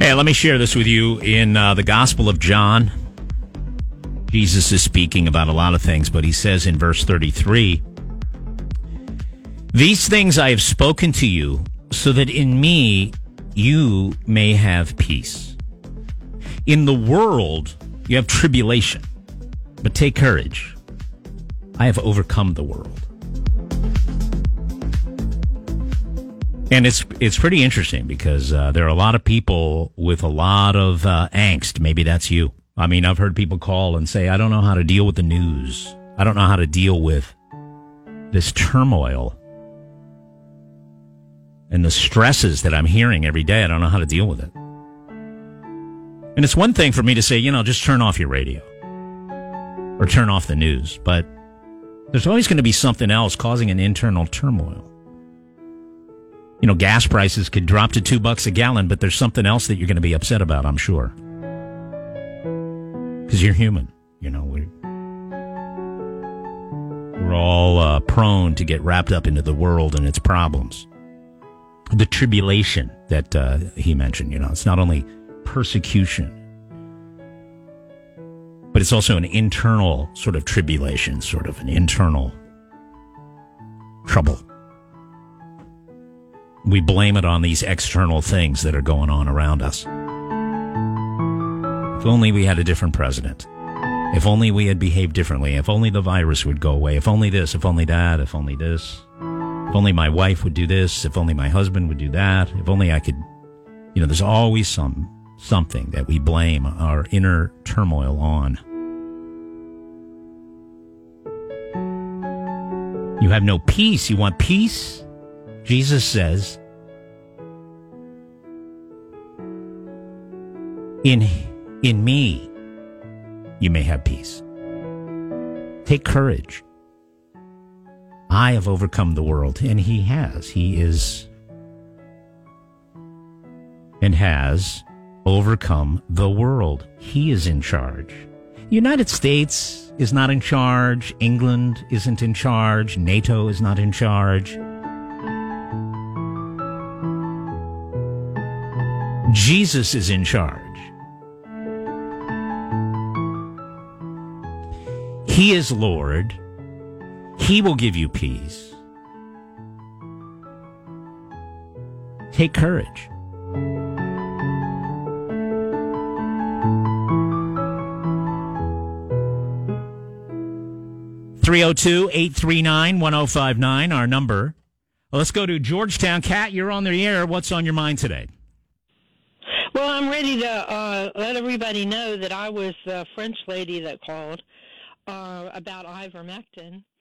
Hey, let me share this with you. In the Gospel of John, Jesus is speaking about a lot of things, but he says in verse 33, "These things I have spoken to you, so that in me you may have peace. In the world you have tribulation, but take courage. I have overcome the world." And it's pretty interesting because there are a lot of people with a lot of angst. Maybe that's you. I mean, I've heard people call and say, I don't know how to deal with the news. I don't know how to deal with this turmoil and the stresses that I'm hearing every day. I don't know how to deal with it. And it's one thing for me to say, just turn off your radio or turn off the news. But there's always going to be something else causing an internal turmoil. Gas prices could drop to $2 a gallon, but there's something else that you're going to be upset about, I'm sure. Because you're human. We're all prone to get wrapped up into the world and its problems. The tribulation that he mentioned, it's not only persecution, but it's also an internal sort of tribulation, sort of an internal trouble. We blame it on these external things that are going on around us. If only we had a different president. If only we had behaved differently. If only the virus would go away. If only this, if only that, if only this. If only my wife would do this. If only my husband would do that. If only I could. There's always something that we blame our inner turmoil on. You have no peace. You want peace? Jesus says, in me, you may have peace. Take courage. I have overcome the world, and he has. He is and has overcome the world. He is in charge. The United States is not in charge. England isn't in charge. NATO is not in charge. Jesus is in charge. He is Lord. He will give you peace. Take courage. (302-839-1059) our number. Well, let's go to Georgetown. Kat, you're on the air. What's on your mind today? Well, I'm ready to let everybody know that I was the French lady that called about ivermectin.